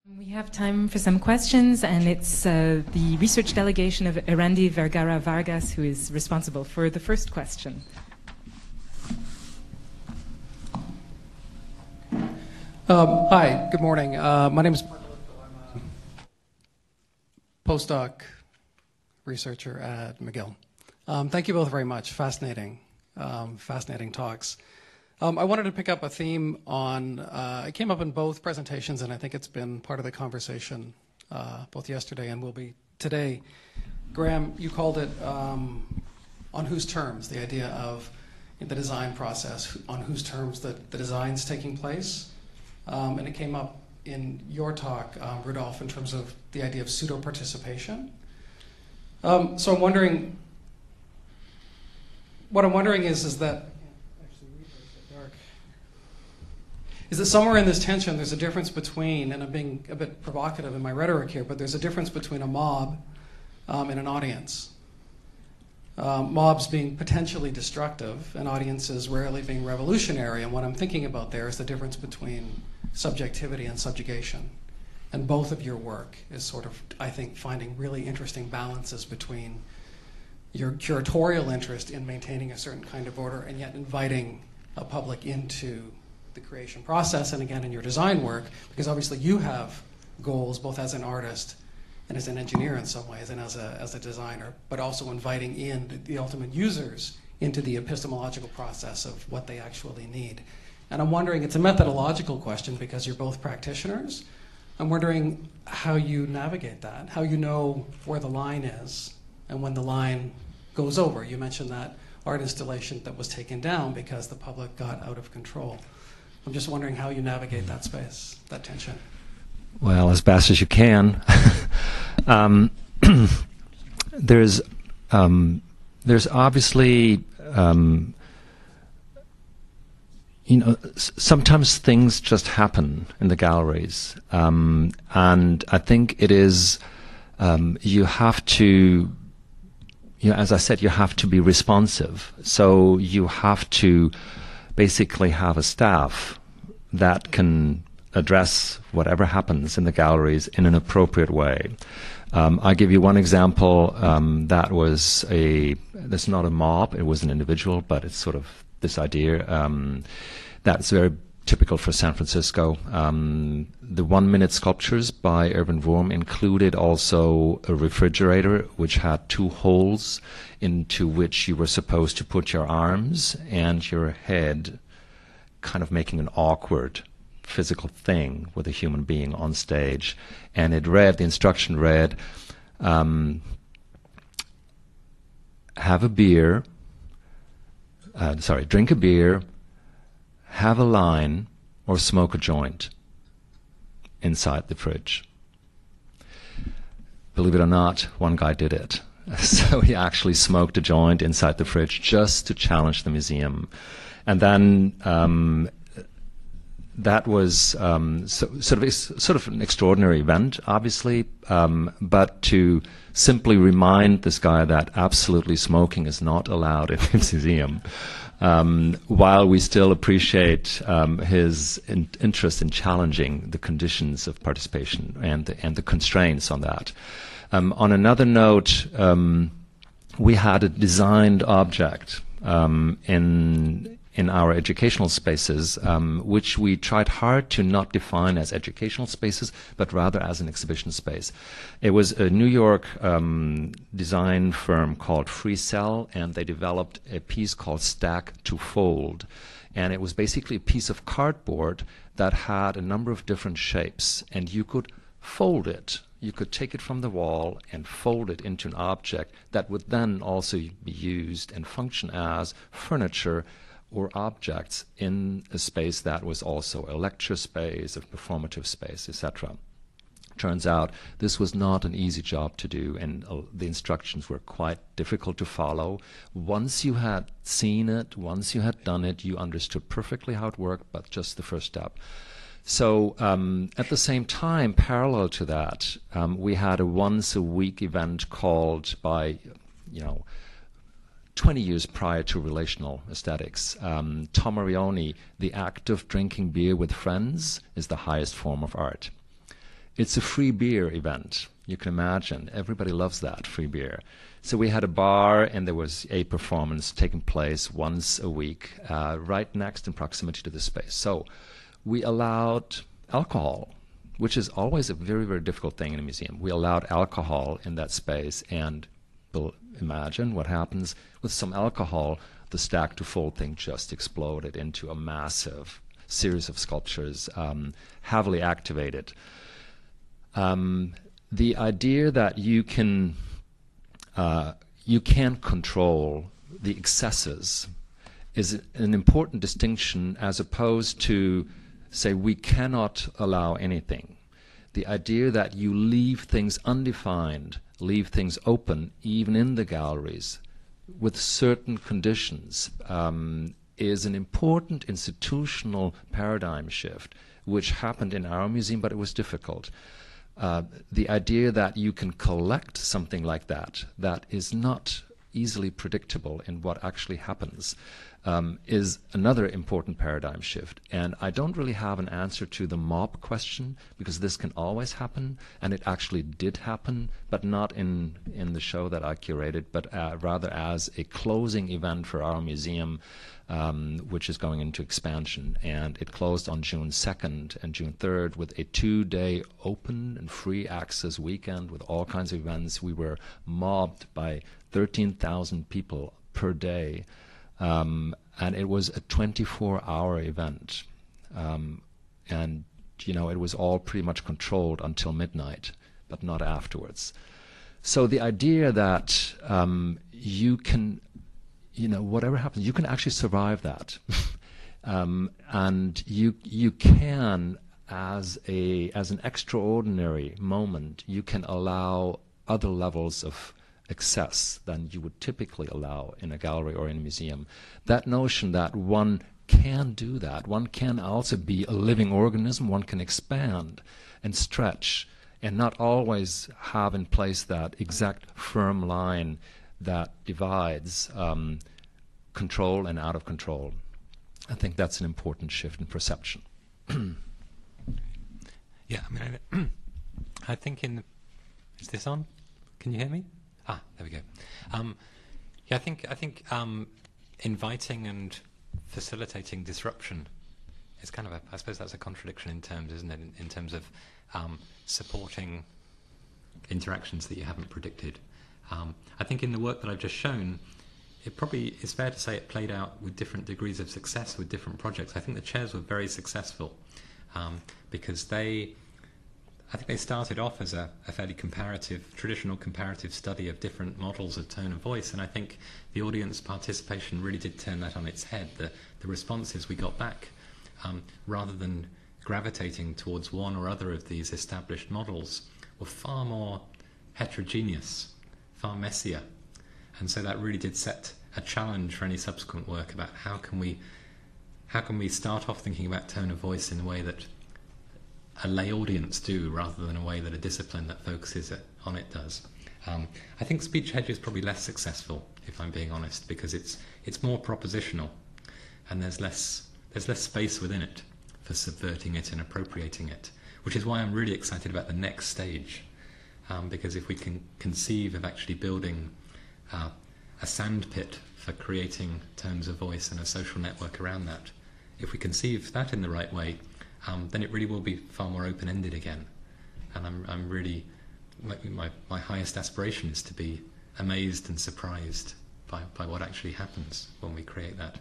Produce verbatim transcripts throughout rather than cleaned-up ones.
We have time for some questions, and it's uh, the research delegation of Erandy Vergara Vargas who is responsible for the first question. Um, hi, good morning. Uh, my name is Mark Lithgow. I'm a postdoc researcher at McGill. Um, thank you both very much. Fascinating, um, fascinating talks. Um, I wanted to pick up a theme on, uh, it came up in both presentations, and I think it's been part of the conversation uh, both yesterday and will be today. Graham, you called it um, on whose terms, the idea of the design process, on whose terms the, the design's taking place. Um, and it came up in your talk, um, Rudolph, in terms of the idea of pseudo-participation. Um, so I'm wondering, what I'm wondering is, is that, is that somewhere in this tension there's a difference between, and I'm being a bit provocative in my rhetoric here, but there's a difference between a mob um, and an audience. Um, mobs being potentially destructive and audiences rarely being revolutionary, and what I'm thinking about there is the difference between subjectivity and subjugation. And both of your work is sort of, I think, finding really interesting balances between your curatorial interest in maintaining a certain kind of order and yet inviting a public into the creation process, and again in your design work, because obviously you have goals both as an artist and as an engineer in some ways and as a, as a designer, but also inviting in the, the ultimate users into the epistemological process of what they actually need. And I'm wondering, it's a methodological question because you're both practitioners. I'm wondering how you navigate that, how you know where the line is and when the line goes over. You mentioned that art installation that was taken down because the public got out of control. I'm just wondering how you navigate that space, that tension. Well, as best as you can. um, there's, um, there's obviously, um, you know, s- sometimes things just happen in the galleries, um, and I think it is um, you have to, you know, as I said, you have to be responsive. So you have to basically have a staff that can address whatever happens in the galleries in an appropriate way. Um, I'll give you one example. Um, that was a, that's not a mob, it was an individual, but it's sort of this idea um, that's very typical for San Francisco. Um, the one-minute sculptures by Erwin Wurm included also a refrigerator which had two holes into which you were supposed to put your arms and your head, kind of making an awkward physical thing with a human being on stage. And it read, the instruction read, um, have a beer, uh, sorry, drink a beer, have a line, or smoke a joint inside the fridge. Believe it or not, one guy did it. So he actually smoked a joint inside the fridge just to challenge the museum. And then um, that was um, so, sort of sort of an extraordinary event, obviously, um, but to simply remind this guy that absolutely smoking is not allowed in the museum, um, while we still appreciate um, his in interest in challenging the conditions of participation and the, and the constraints on that. Um, on another note, um, we had a designed object um, in in our educational spaces, um, which we tried hard to not define as educational spaces, but rather as an exhibition space. It was a New York um, design firm called FreeCell, and they developed a piece called Stack to Fold. And it was basically a piece of cardboard that had a number of different shapes, and you could fold it. You could take it from the wall and fold it into an object that would then also be used and function as furniture or objects in a space that was also a lecture space, a performative space, et cetera. Turns out this was not an easy job to do, and uh, the instructions were quite difficult to follow. Once you had seen it, once you had done it, you understood perfectly how it worked, but just the first step. So um, at the same time, parallel to that, um, we had a once-a-week event called by, you know, twenty years prior to relational aesthetics. Um, Tom Marioni, the act of drinking beer with friends is the highest form of art. it's a free beer event. You can imagine. Everybody loves that, free beer. So we had a bar, and there was a performance taking place once a week, uh, right next in proximity to the space. So we allowed alcohol, which is always a very, very difficult thing in a museum. We allowed alcohol in that space, and imagine what happens with some alcohol. The stack to fold thing just exploded into a massive series of sculptures, um, heavily activated. Um, the idea that you can uh, you can control the excesses is an important distinction, as opposed to, say, we cannot allow anything. The idea that you leave things undefined, leave things open, even in the galleries, with certain conditions, um, is an important institutional paradigm shift, which happened in our museum, but it was difficult. Uh, the idea that you can collect something like that, that is not easily predictable in what actually happens, um, is another important paradigm shift. And I don't really have an answer to the mob question, because this can always happen, and it actually did happen, but not in, in the show that I curated, but uh, rather as a closing event for our museum, um, which is going into expansion. And it closed on June second and June third with a two-day open and free access weekend with all kinds of events. We were mobbed by thirteen thousand people per day. Um, and it was a twenty-four hour event. Um, and, you know, it was all pretty much controlled until midnight, but not afterwards. So the idea that um, you can, you know, whatever happens, you can actually survive that. um, and you you can, as a as an extraordinary moment, you can allow other levels of excess than you would typically allow in a gallery or in a museum. That notion that one can do that, one can also be a living organism, one can expand and stretch and not always have in place that exact firm line that divides um, control and out of control. I think that's an important shift in perception. Yeah, I mean, I, I think in the, is this on? Can you hear me? Ah, there we go. Um, yeah, I think I think um, inviting and facilitating disruption is kind of a, I suppose that's a contradiction in terms, isn't it? In, in terms of um, supporting interactions that you haven't predicted. Um, I think in the work that I've just shown, it probably is fair to say it played out with different degrees of success with different projects. I think the chairs were very successful um, because they. I think they started off as a, a fairly comparative, traditional comparative study of different models of tone of voice, and I think the audience participation really did turn that on its head. The, the responses we got back, um, rather than gravitating towards one or other of these established models, were far more heterogeneous, far messier, and so that really did set a challenge for any subsequent work about how can we, how can we start off thinking about tone of voice in a way that a lay audience do, rather than a way that a discipline that focuses it, on it does. Um, I think Speech Hedge is probably less successful, if I'm being honest, because it's it's more propositional, and there's less there's less space within it for subverting it and appropriating it, which is why I'm really excited about the next stage, um, because if we can conceive of actually building uh, a sandpit for creating tones of voice and a social network around that, if we conceive that in the right way, Um, then it really will be far more open-ended again. And I'm, I'm really, my, my, my highest aspiration is to be amazed and surprised by, by what actually happens when we create that.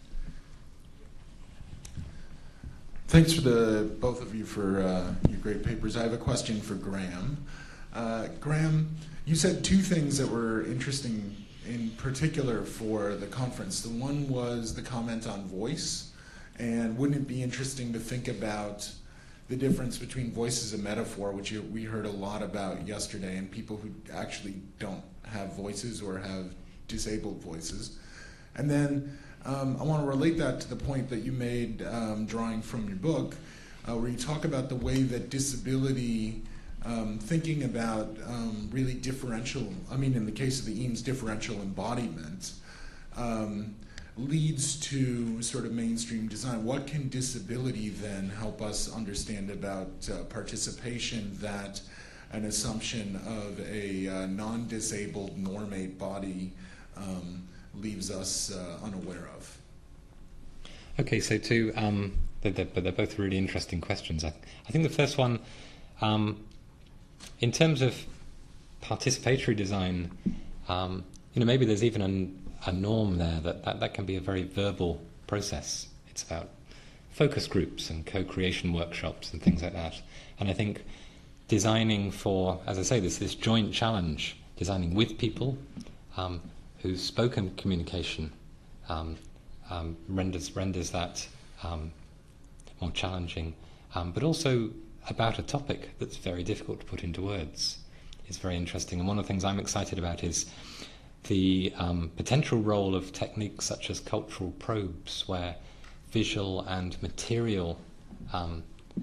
Thanks for the both of you for uh, your great papers. I have a question for Graham. Uh, Graham, you said two things that were interesting in particular for the conference. The one was the comment on voice. And wouldn't it be interesting to think about the difference between voice as a metaphor, which you, we heard a lot about yesterday, and people who actually don't have voices or have disabled voices. And then um, I want to relate that to the point that you made um, drawing from your book, uh, where you talk about the way that disability, um, thinking about um, really differential, I mean in the case of the Eames, differential embodiment, um, leads to sort of mainstream design. What can disability then help us understand about uh, participation that an assumption of a uh, non-disabled normate body um, leaves us uh, unaware of? Okay, so two, um, they're, they're, but they're both really interesting questions. I, I think the first one, um, in terms of participatory design, um, you know, maybe there's even an, a norm there that, that that can be a very verbal process. It's about focus groups and co-creation workshops and things like that. And I think designing for, as I say, this this joint challenge, designing with people um, whose spoken communication um, um, renders renders that um, more challenging, um, but also about a topic that's very difficult to put into words. It's very interesting. And one of the things I'm excited about is the um, potential role of techniques such as cultural probes, where visual and material um,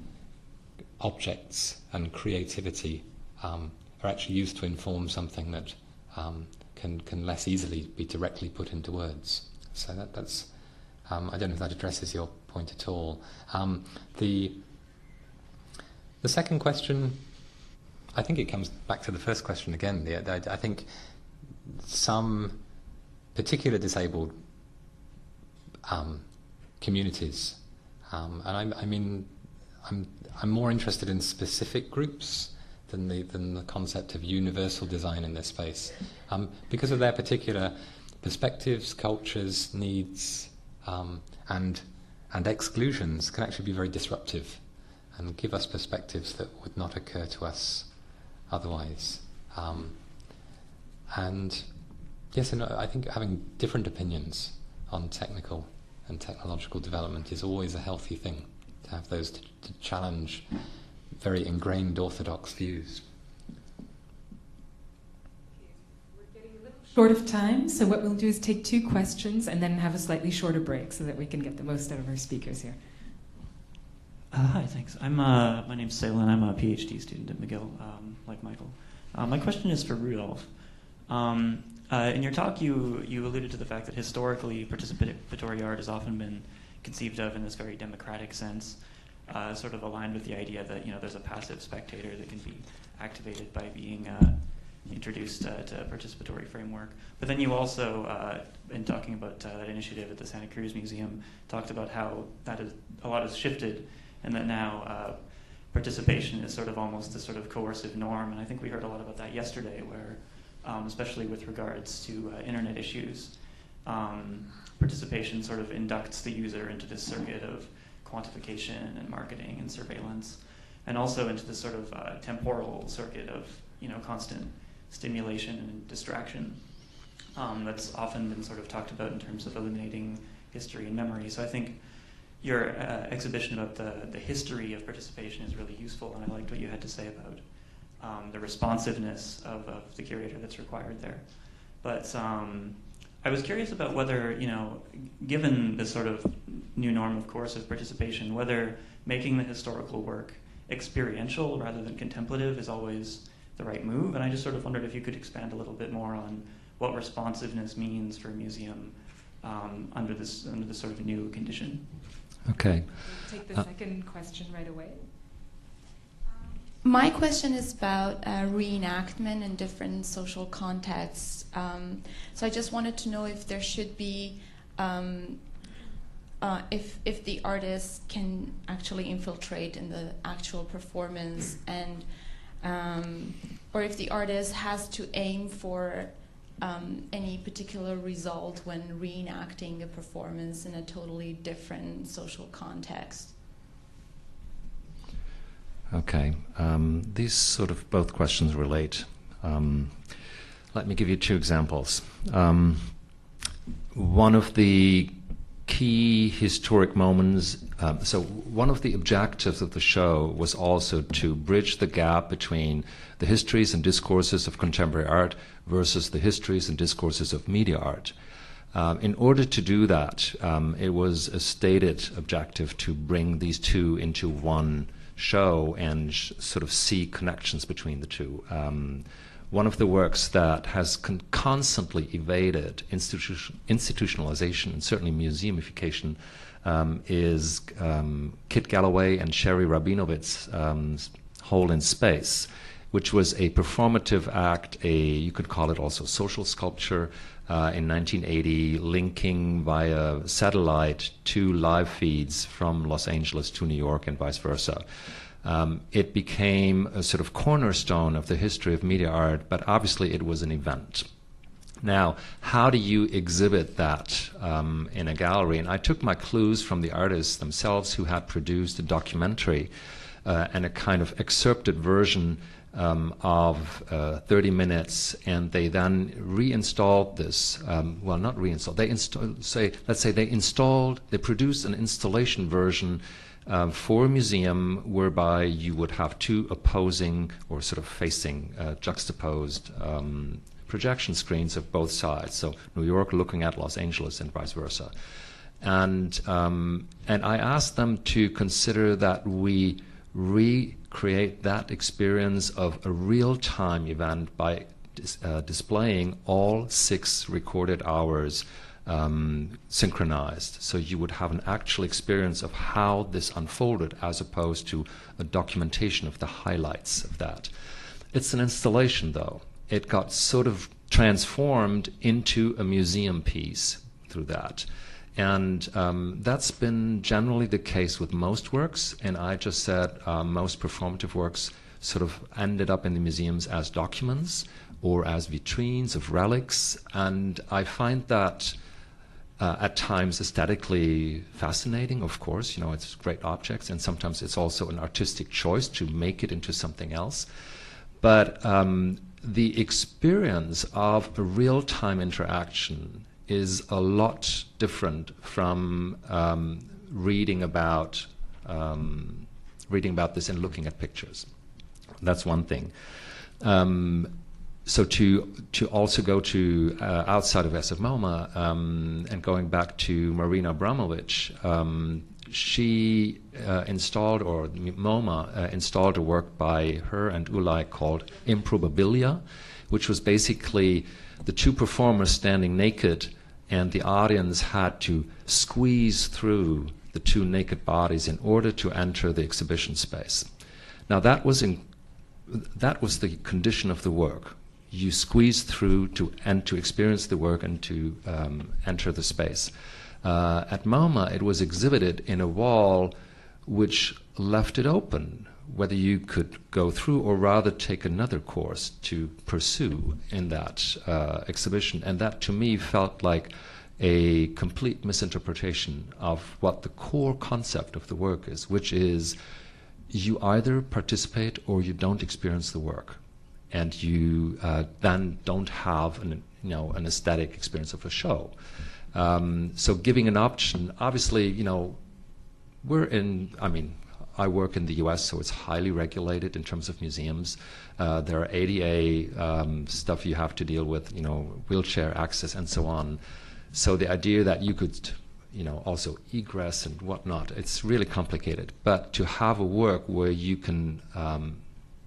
objects and creativity um, are actually used to inform something that um, can can less easily be directly put into words. So that, that's, um, I don't know if that addresses your point at all. Um, the the second question, I think it comes back to the first question again. The, I, I think some particular disabled um, communities, um, and I, I mean, I'm I'm more interested in specific groups than the than the concept of universal design in this space, um, because of their particular perspectives, cultures, needs, um, and and exclusions can actually be very disruptive, and give us perspectives that would not occur to us otherwise. Um, and yes, and I think having different opinions on technical and technological development is always a healthy thing, to have those to, to challenge very ingrained orthodox views. We're getting a little short of time, so what we'll do is take two questions and then have a slightly shorter break so that we can get the most out of our speakers here. Uh, hi, thanks. I'm uh, my name's Salen. I'm a PhD student at McGill, um, like Michael. Uh, my question is for Rudolf. Um, uh, in your talk, you you alluded to the fact that historically participatory art has often been conceived of in this very democratic sense, uh, sort of aligned with the idea that, you know, there's a passive spectator that can be activated by being uh, introduced uh, to a participatory framework. But then you also, uh, in talking about uh, that initiative at the Santa Cruz Museum, talked about how that is, a lot has shifted, and that now uh, participation is sort of almost a sort of coercive norm. And I think we heard a lot about that yesterday, where, um, especially with regards to uh, internet issues, um, participation sort of inducts the user into this circuit of quantification and marketing and surveillance, and also into this sort of uh, temporal circuit of, you know, constant stimulation and distraction um, that's often been sort of talked about in terms of eliminating history and memory. So I think your uh, exhibition about the, the history of participation is really useful, and I liked what you had to say about um, the responsiveness of, of the curator that's required there. But um, I was curious about whether, you know, given this sort of new norm of coercive participation, whether making the historical work experiential rather than contemplative is always the right move. And I just sort of wondered if you could expand a little bit more on what responsiveness means for a museum um, under this under this sort of new condition. Okay. We'll take the Uh, second question right away. My question is about uh, reenactment in different social contexts. Um, so I just wanted to know if there should be, um, uh, if if the artist can actually infiltrate in the actual performance, and um, or if the artist has to aim for um, any particular result when reenacting a performance in a totally different social context. Okay. Um, these sort of both questions relate. Um, let me give you two examples. Um, one of the key historic moments, um, so one of the objectives of the show was also to bridge the gap between the histories and discourses of contemporary art versus the histories and discourses of media art. Um, in order to do that, um, it was a stated objective to bring these two into one show and sh- sort of see connections between the two. Um, one of the works that has con constantly evaded institution institutionalization and certainly museumification um, is um, Kit Galloway and Sherry Rabinowitz's um, Hole in Space, which was a performative act, a you could call it also social sculpture, uh, in nineteen eighty, linking via satellite two live feeds from Los Angeles to New York and vice versa. Um, it became a sort of cornerstone of the history of media art, but obviously it was an event. Now, how do you exhibit that um, in a gallery? And I took my clues from the artists themselves who had produced a documentary uh, and a kind of excerpted version um, of uh, thirty minutes, and they then reinstalled this. Um, well, not reinstalled. They installed, say, let's say they installed, they produced an installation version Uh, for a museum whereby you would have two opposing or sort of facing uh, juxtaposed um, projection screens of both sides. So New York looking at Los Angeles and vice versa. And, um, and I asked them to consider that we recreate that experience of a real-time event by dis uh, displaying all six recorded hours Um, synchronized, so you would have an actual experience of how this unfolded as opposed to a documentation of the highlights of that. It's an installation, though. It got sort of transformed into a museum piece through that. And um, that's been generally the case with most works, and I just said uh, most performative works sort of ended up in the museums as documents or as vitrines of relics, and I find that Uh, at times aesthetically fascinating, of course, you know, it's great objects, and sometimes it's also an artistic choice to make it into something else. But um, the experience of a real-time interaction is a lot different from um, reading about um, reading about this and looking at pictures. That's one thing. Um, So to to also go to uh, outside of S F MoMA um, and going back to Marina Abramovic, um, she uh, installed, or MoMA uh, installed a work by her and Ulay called Improbabilia, which was basically the two performers standing naked, and the audience had to squeeze through the two naked bodies in order to enter the exhibition space. Now that was in, that was the condition of the work. You squeeze through to and to experience the work and to um, enter the space. Uh, at MoMA, it was exhibited in a wall which left it open, whether you could go through or rather take another course to pursue in that uh, exhibition. And that, to me, felt like a complete misinterpretation of what the core concept of the work is, which is you either participate or you don't experience the work. And you uh, then don't have an, you know, an aesthetic experience of a show. Um, so giving an option, obviously, you know, we're in, I mean, I work in the U S, so it's highly regulated in terms of museums. Uh, there are A D A um, stuff you have to deal with, you know, wheelchair access and so on. So the idea that you could, you know, also egress and whatnot, it's really complicated. But to have a work where you can um,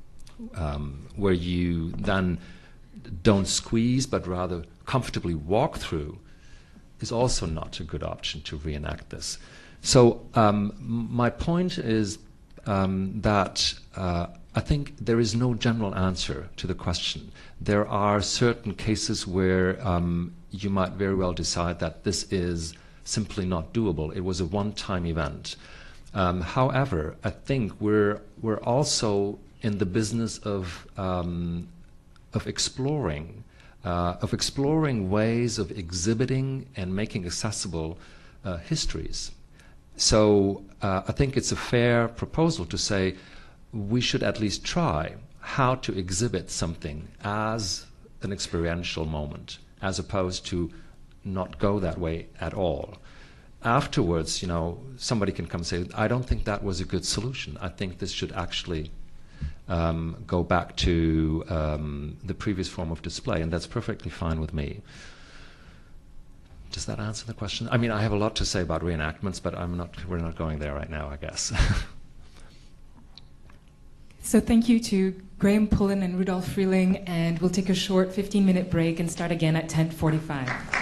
Um, where you then don't squeeze but rather comfortably walk through is also not a good option to reenact this. So um, my point is um, that uh, I think there is no general answer to the question. There are certain cases where um, you might very well decide that this is simply not doable. It was a one-time event. Um, however, I think we're we're also in the business of um, of exploring uh, of exploring ways of exhibiting and making accessible uh, histories. So uh, I think it's a fair proposal to say we should at least try how to exhibit something as an experiential moment, as opposed to not go that way at all. Afterwards, you know, somebody can come and say, I don't think that was a good solution. I think this should actually Um, go back to um, the previous form of display, and that's perfectly fine with me. Does that answer the question? I mean, I have a lot to say about reenactments, but I'm not. We're not going there right now, I guess. So thank you to Graham Pullen and Rudolf Freeling, and we'll take a short fifteen minute break and start again at ten forty-five.